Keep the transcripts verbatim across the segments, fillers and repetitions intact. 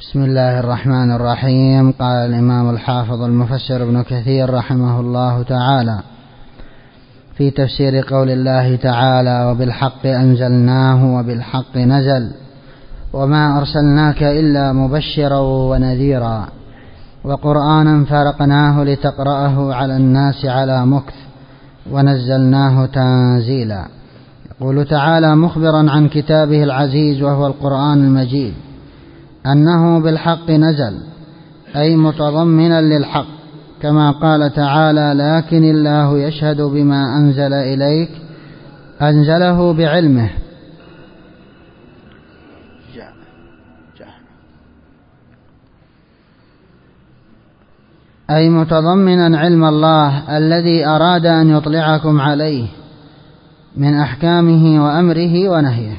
بسم الله الرحمن الرحيم. قال الإمام الحافظ المفسر ابن كثير رحمه الله تعالى في تفسير قول الله تعالى: وبالحق أنزلناه وبالحق نزل وما أرسلناك إلا مبشرا ونذيرا وقرآنا فرقناه لتقرأه على الناس على مكث ونزلناه تنزيلا. يقول تعالى مخبرا عن كتابه العزيز وهو القرآن المجيد أنه بالحق نزل، أي متضمنا للحق، كما قال تعالى: لكن الله يشهد بما أنزل إليك أنزله بعلمه. أي متضمنا علم الله الذي أراد أن يطلعكم عليه من أحكامه وأمره ونهيه.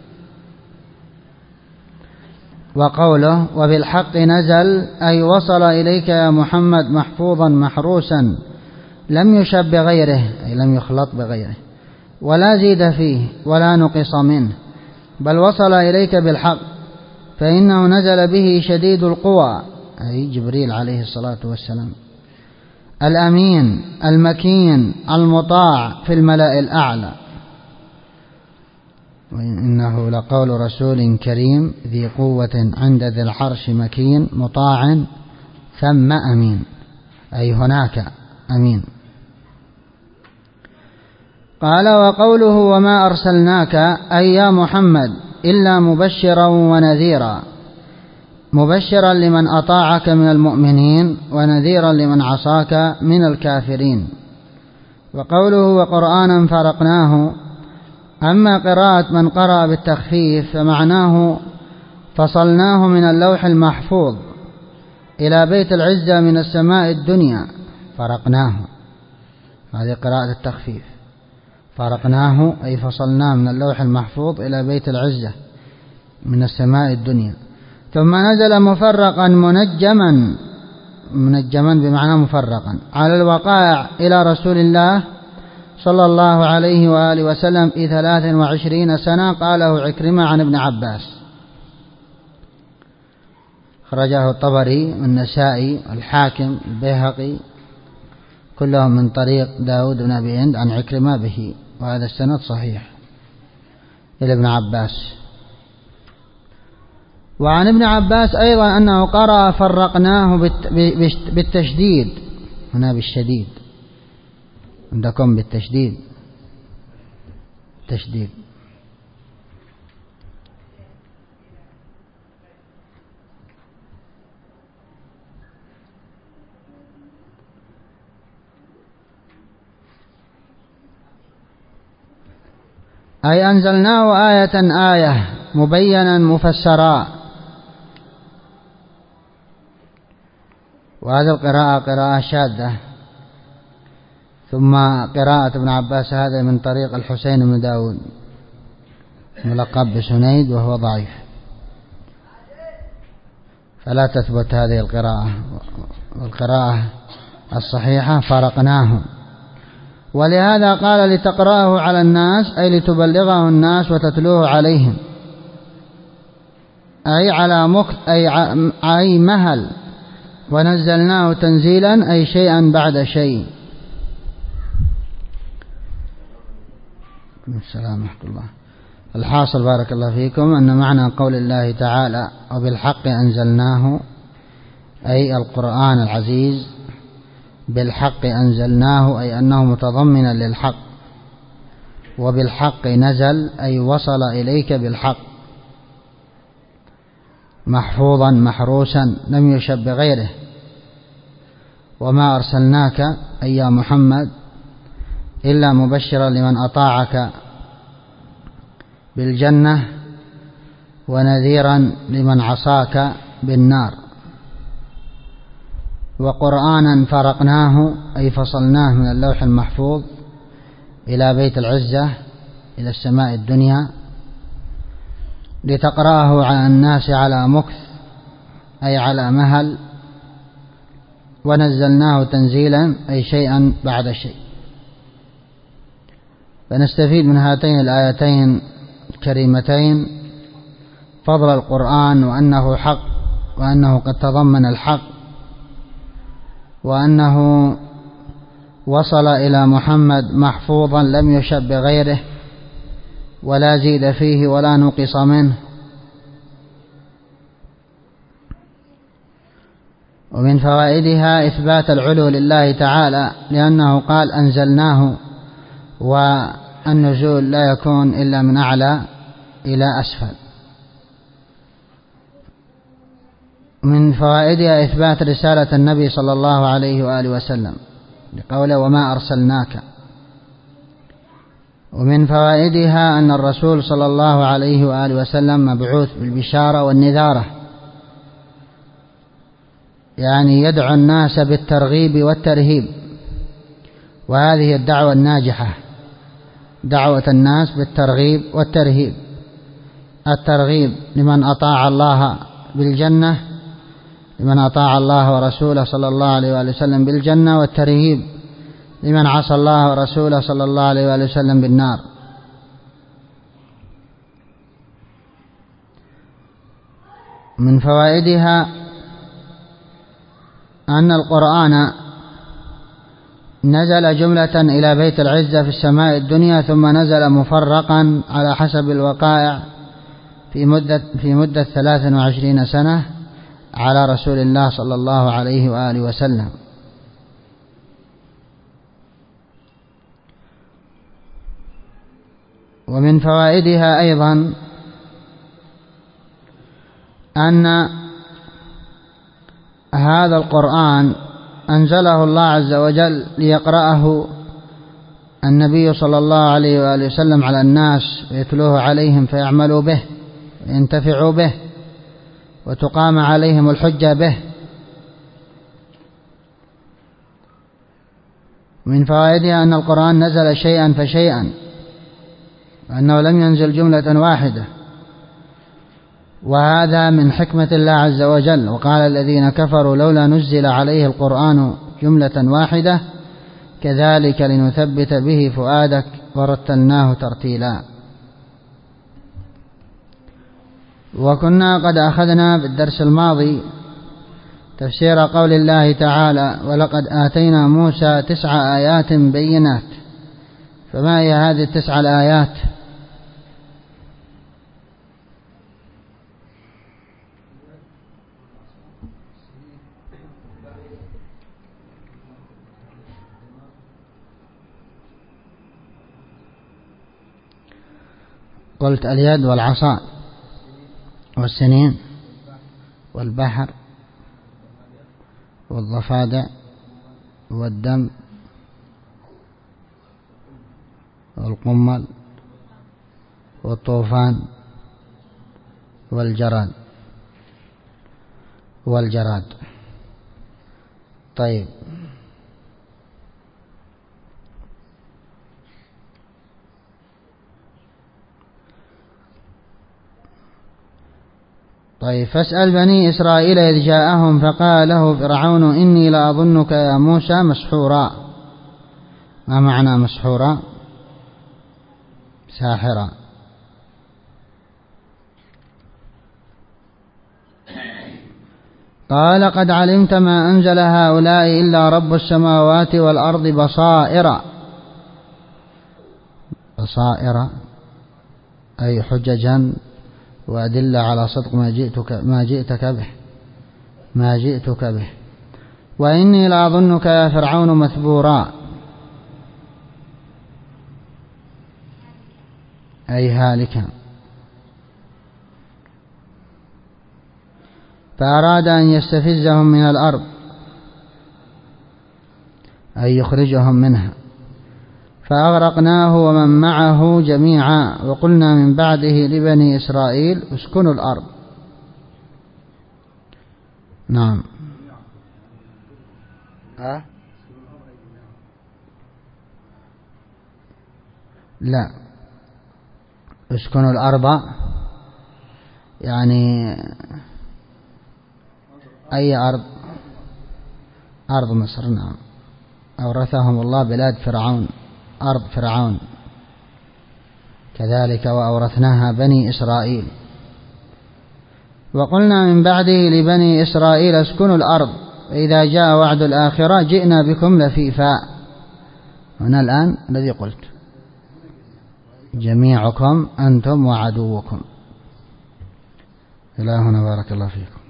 وقوله وبالحق نزل أي وصل إليك يا محمد محفوظا محروسا لم يشب بغيره، أي لم يخلط بغيره ولا زيد فيه ولا نقص منه، بل وصل إليك بالحق، فإنه نزل به شديد القوى، أي جبريل عليه الصلاة والسلام، الأمين المكين المطاع في الملأ الأعلى. وإنه لقول رسول كريم ذي قوة عند ذي العرش مكين مطاع ثم أمين، أي هناك أمين. قال وقوله وما أرسلناك أي يا محمد إلا مبشرا ونذيرا، مبشرا لمن أطاعك من المؤمنين ونذيرا لمن عصاك من الكافرين. وقوله وقرآنا فرقناه، أما قراءة من قرأ بالتخفيف فمعناه فصلناه من اللوح المحفوظ إلى بيت العزة من السماء الدنيا، فرقناه، هذه قراءة التخفيف، فرقناه أي فصلناه من اللوح المحفوظ إلى بيت العزة من السماء الدنيا. ثم نزل مفرقا منجما، منجما بمعنى مفرقا على الوقائع إلى رسول الله صلى الله عليه وآله وسلم في ثلاث وعشرين سنة. قاله عكرمة عن ابن عباس، خرجه الطبري والنسائي الحاكم البيهقي كلهم من طريق داود بن أبي هند عن عكرمة به، وهذا السند صحيح إلى ابن عباس. وعن ابن عباس أيضا أنه قرأ فرقناه بالتشديد، هنا بالشديد، عندكم بالتشديد، تشديد. أي أنزلناه آية آية مبينا مفسرا. وهذه القراءة قراءة شاذة. ثم قراءة ابن عباس هذا من طريق الحسين بن داود ملقب بسنيد وهو ضعيف، فلا تثبت هذه القراءة. والقراءة الصحيحة فرقناه. ولهذا قال لتقرأه على الناس، أي لتبلغه الناس وتتلوه عليهم، أي على مكث، أي, أي مهل. ونزلناه تنزيلا أي شيئا بعد شيء. السلام ورحمة الله. الحاصل بارك الله فيكم أن معنى قول الله تعالى وبالحق أنزلناه، أي القرآن العزيز بالحق أنزلناه، أي أنه متضمنا للحق. وبالحق نزل أي وصل إليك بالحق، محفوظا محروسا لم يشب بغيره. وما أرسلناك أي يا محمد إلا مبشرا لمن أطاعك بالجنة ونذيرا لمن عصاك بالنار. وقرآنا فرقناه أي فصلناه من اللوح المحفوظ إلى بيت العزة إلى السماء الدنيا لتقرأه على الناس على مكث، أي على مهل. ونزلناه تنزيلا أي شيئا بعد شيء. فنستفيد من هاتين الآيتين الكريمتين فضل القرآن وأنه حق وأنه قد تضمن الحق، وأنه وصل إلى محمد محفوظا لم يشب بغيره ولا زيد فيه ولا نقص منه. ومن فوائدها إثبات العلو لله تعالى، لأنه قال أنزلناه، والنزول لا يكون إلا من أعلى إلى أسفل. من فوائدها إثبات رسالة النبي صلى الله عليه وآله وسلم لقوله وما أرسلناك. ومن فوائدها أن الرسول صلى الله عليه وآله وسلم مبعوث بالبشارة والنذارة، يعني يدعو الناس بالترغيب والترهيب، وهذه الدعوة الناجحة، دعوة الناس بالترغيب والترهيب. الترغيب لمن أطاع الله بالجنة، لمن أطاع الله ورسوله صلى الله عليه وآله وسلم بالجنة، والترهيب لمن عصى الله ورسوله صلى الله عليه وآله وسلم بالنار. من فوائدها أن القرآن نزل جملة إلى بيت العزة في السماء الدنيا، ثم نزل مفرقا على حسب الوقائع في مدة في مدة ثلاث وعشرين سنة على رسول الله صلى الله عليه وآله وسلم. ومن فوائدها أيضا أن هذا القرآن أنزله الله عز وجل ليقرأه النبي صلى الله عليه وآله وسلم على الناس، ويتلوه عليهم فيعملوا به وينتفعوا به، وتقام عليهم الحجة به. من فوائدها أن القرآن نزل شيئا فشيئا، وأنه لم ينزل جملة واحدة، وهذا من حكمة الله عز وجل. وقال الذين كفروا لولا نزل عليه القرآن جملة واحدة كذلك لنثبت به فؤادك ورتلناه ترتيلا. وكنا قد أخذنا بالدرس الماضي تفسير قول الله تعالى ولقد آتينا موسى تسع آيات بينات. فما هي هذه التسع الآيات؟ قلت اليد والعصا والسنين والبحر والضفادع والدم والقمل والطوفان والجراد والجراد. طيب، طيب فاسأل بني إسرائيل إذ جاءهم فقال له فرعون إني لأظنك يا موسى مسحورا. ما معنى مسحورا؟ ساحرا. قال قد علمت ما أنزل هؤلاء إلا رب السماوات والأرض بصائر. بصائر أي حججا وأدلة على صدق ما جئتك ما جئتك به ما جئتك به وإني لأظنك يا فرعون مثبورا أي هالكا. فأراد أن يستفزهم من الأرض أي يخرجهم منها، فأغرقناه ومن معه جميعا وقلنا من بعده لبني إسرائيل اسكنوا الأرض. نعم. أه؟ لا، اسكنوا الأرض يعني أي أرض؟ أرض مصر. نعم، أورثهم الله بلاد فرعون، أرض فرعون، كذلك وأورثناها بني إسرائيل. وقلنا من بعده لبني إسرائيل اسكنوا الأرض فإذا جاء وعد الآخرة جئنا بكم لفيفا. هنا الآن الذي قلت جميعكم أنتم وعدوكم. إلى هنا بارك الله فيكم.